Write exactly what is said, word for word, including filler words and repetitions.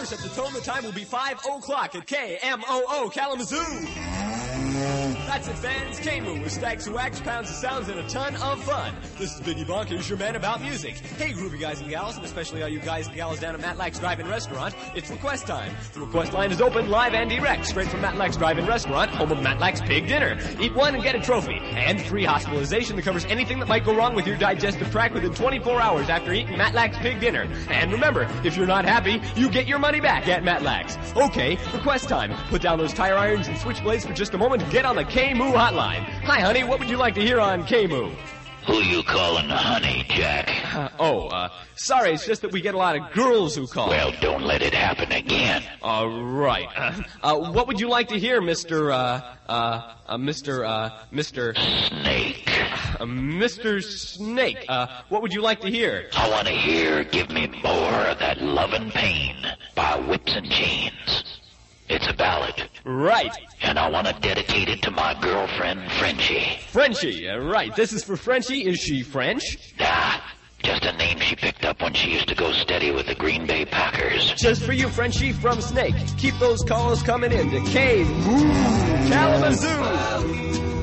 hours at the tone, the time will be five o'clock at K M O O Kalamazoo. That's it, fans. K-Moo with stacks of wax, pounds of sounds, and a ton of fun. This is Biggie Bonkers, your man about music. Hey, groovy guys and gals, and especially all you guys and gals down at Matt Lack's Drive-In Restaurant, it's request time. The request line is open, live and direct, straight from Matt Lack's Drive-In Restaurant, home of Matt Lack's Pig Dinner. Eat one and get a trophy, and free hospitalization that covers anything that might go wrong with your digestive tract within twenty-four hours after eating Matt Lack's Pig Dinner. And remember, if you're not happy, you get your money back at Matt Lack's. Okay, request time. Put down those tire irons and switchblades for just a moment and get on the K-Moo hotline. Hi, honey, what would you like to hear on K-Moo? Who you calling honey, Jack? Uh, oh, uh, sorry, it's just that we get a lot of girls who call. Well, don't let it happen again. All right. Uh, uh, what would you like to hear, Mister, uh, uh, uh Mister, uh, Mister... Snake. Uh, Mister Snake, uh, what would you like to hear? I want to hear Give Me More of That Lovin' Pain by Whips and Chains. It's a ballad. Right. And I want to dedicate it to my girlfriend, Frenchie. Frenchie, uh, right. This is for Frenchie. Is she French? Nah, just a name she picked up when she used to go steady with the Green Bay Packers. Just for you, Frenchie from Snake. Keep those calls coming in to K-Moo Kalamazoo.